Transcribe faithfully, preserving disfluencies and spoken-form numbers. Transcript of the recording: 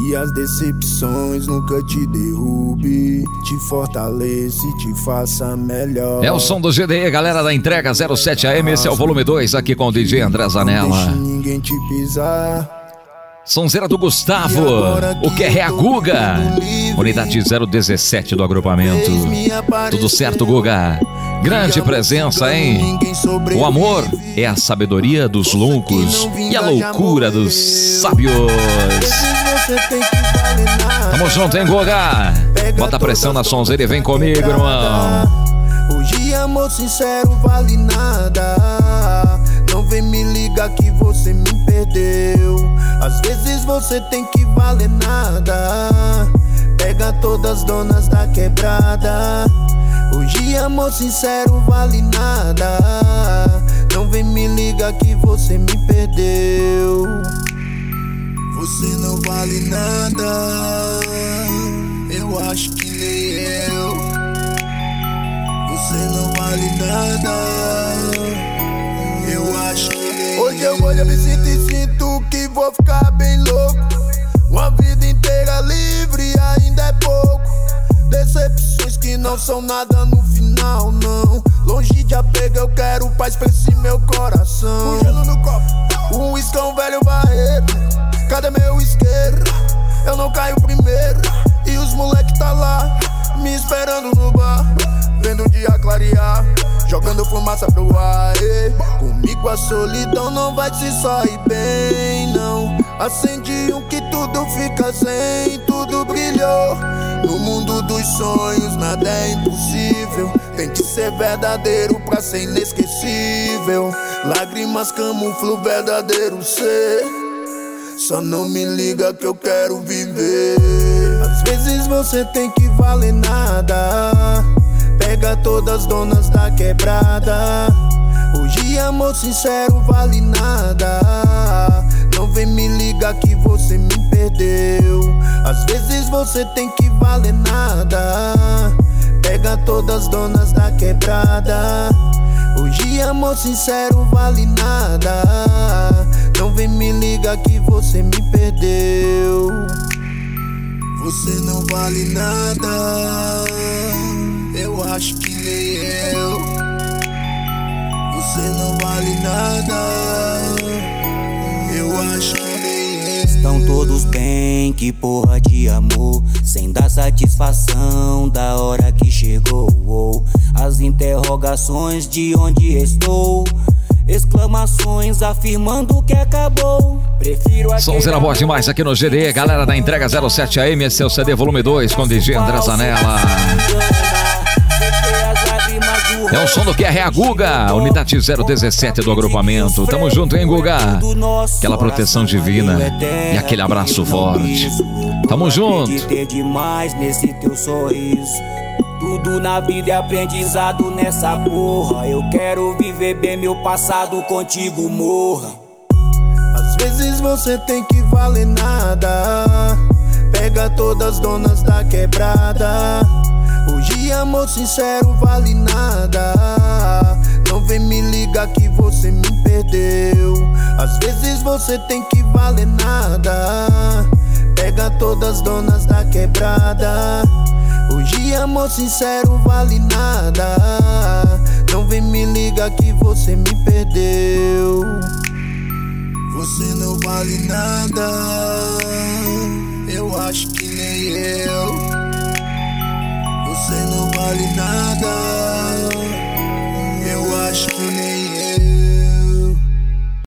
Que as decepções nunca te derrube, te fortalece, te faça melhor. É o som do G D E, galera da entrega zero sete A M. Esse é o volume dois, aqui com o D J André Zanella. Não deixe ninguém te pisar. Sonzeira do Gustavo, o que é a Guga, unidade zero dezessete do agrupamento. Tudo certo, Guga? Grande presença, hein? O amor é a sabedoria dos loucos e a loucura dos sábios. Tamo junto, hein, Guga? Bota pressão na sonzeira e vem comigo, irmão. Hoje amor sincero vale nada. Não vem me ligar que você me perdeu. Às vezes você tem que valer nada. Pega todas as donas da quebrada. Hoje amor sincero vale nada. Não vem me ligar que você me perdeu. Você não vale nada. Eu acho que nem eu. Você não vale nada. Eu acho que nem hoje eu vou, eu me sinto e sinto que vou ficar bem louco. Uma vida inteira livre ainda é pouco. Decepções que não são nada no final, não. Longe de apego, eu quero paz pra esse meu coração. Um gelo no copo, um uísque, um velho barreto. Cadê meu isqueiro? Eu não caio primeiro. E os moleque tá lá, me esperando no bar, vendo o dia clarear, jogando fumaça pro ar. E comigo a solidão não vai se sair bem, não. Acende um que tudo fica sem, tudo brilhou. No mundo dos sonhos nada é impossível. Tem que ser verdadeiro pra ser inesquecível. Lágrimas camuflam o verdadeiro ser. Só não me liga que eu quero viver. Às vezes você tem que valer nada. Pega todas as donas da quebrada. Hoje amor sincero vale nada. Não vem me ligar que você me perdeu. Às vezes você tem que valer nada. Pega todas as donas da quebrada. Hoje amor sincero vale nada. Não vem me ligar que você me perdeu. Você não vale nada. Eu acho que nem eu. Você não vale nada. Eu acho que nem eu. Estão todos bem, que porra de amor. Sem dar satisfação da hora que chegou. As interrogações de onde estou. Exclamações afirmando que acabou. Prefiro aquele. Sonzeira boa demais aqui no G D E, galera da entrega zero sete A M. Esse é o C D volume dois com D J André Zanella. É o som do que é a Guga, unidade zero dezessete do agrupamento. Tamo junto, hein, Guga? Aquela proteção divina e aquele abraço forte. Tamo junto. Nesse teu sorriso. Tudo na vida é aprendizado nessa porra. Eu quero viver bem meu passado, contigo morra. Às vezes você tem que valer nada. Pega todas as donas da quebrada. Hoje amor sincero vale nada. Não vem me ligar que você me perdeu. Às vezes você tem que valer nada. Pega todas as donas da quebrada. Hoje amor sincero vale nada. Não vem me ligar que você me perdeu. Você não vale nada. Eu acho que nem eu. Você não vale nada.